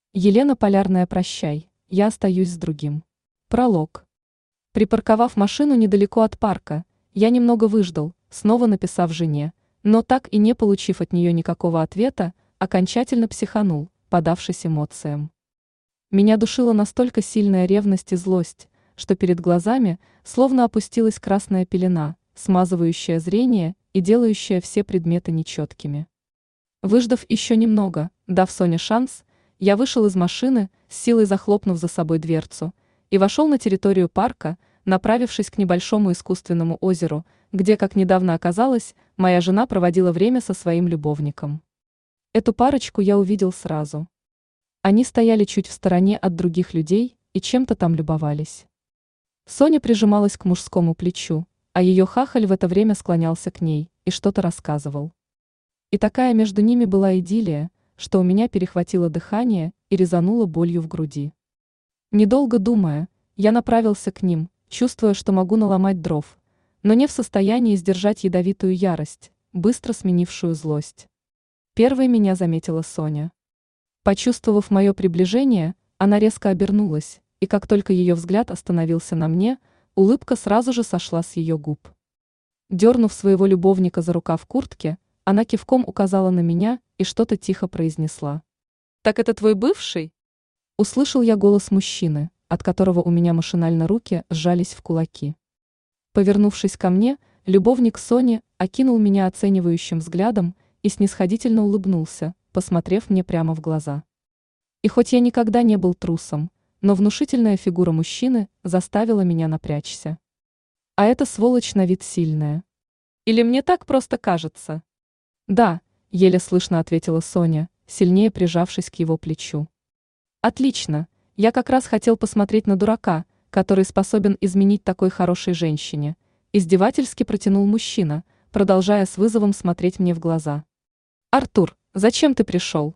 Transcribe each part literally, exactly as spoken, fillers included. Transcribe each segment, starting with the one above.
Елена Полярная, прощай, я остаюсь с другим. Пролог. Припарковав машину недалеко от парка, я немного выждал, снова написав жене, но так и не получив от нее никакого ответа, окончательно психанул, подавшись эмоциям. Меня душила настолько сильная ревность и злость, что перед глазами словно опустилась красная пелена, смазывающая зрение и делающая все предметы нечеткими. Выждав еще немного, дав Соне шанс, я вышел из машины, с силой захлопнув за собой дверцу, и вошел на территорию парка, направившись к небольшому искусственному озеру, где, как недавно оказалось, моя жена проводила время со своим любовником. Эту парочку я увидел сразу. Они стояли чуть в стороне от других людей и чем-то там любовались. Соня прижималась к мужскому плечу, а ее хахаль в это время склонялся к ней и что-то рассказывал. И такая между ними была идиллия, что у меня перехватило дыхание и резануло болью в груди. Недолго думая, я направился к ним, чувствуя, что могу наломать дров, но не в состоянии сдержать ядовитую ярость, быстро сменившую злость. Первой меня заметила Соня. Почувствовав мое приближение, она резко обернулась, и как только ее взгляд остановился на мне, улыбка сразу же сошла с ее губ. Дернув своего любовника за рукав куртки, она кивком указала на меня и что-то тихо произнесла. «Так это твой бывший?» Услышал я голос мужчины, от которого у меня машинально руки сжались в кулаки. Повернувшись ко мне, любовник Сони окинул меня оценивающим взглядом и снисходительно улыбнулся, посмотрев мне прямо в глаза. И хоть я никогда не был трусом, но внушительная фигура мужчины заставила меня напрячься. А эта сволочь на вид сильная. Или мне так просто кажется? Да, еле слышно ответила Соня, сильнее прижавшись к его плечу. Отлично, я как раз хотел посмотреть на дурака, который способен изменить такой хорошей женщине, издевательски протянул мужчина, продолжая с вызовом смотреть мне в глаза. Артур, зачем ты пришел?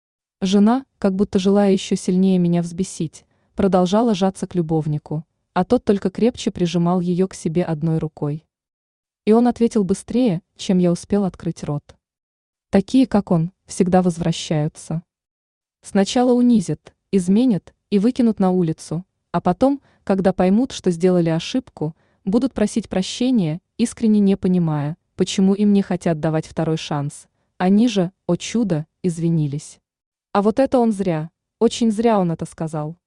Жена, как будто желая еще сильнее меня взбесить, продолжала жаться к любовнику, а тот только крепче прижимал ее к себе одной рукой. И он ответил быстрее, чем я успел открыть рот. Такие, как он, всегда возвращаются. Сначала унизят, изменят и выкинут на улицу, а потом, когда поймут, что сделали ошибку, будут просить прощения, искренне не понимая, почему им не хотят давать второй шанс. Они же, о чудо, извинились. А вот это он зря, очень зря он это сказал.